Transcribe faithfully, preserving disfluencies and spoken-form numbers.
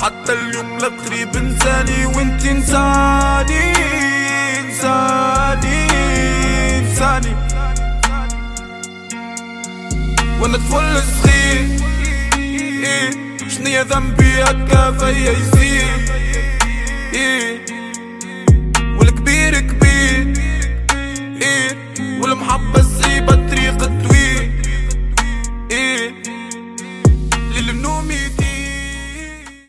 حتى اليوم لا تغيب انساني وانت انساني انساني انساني. وانا طفل صغير إيه شنيا ذنبي هكا فيا يزيد إيه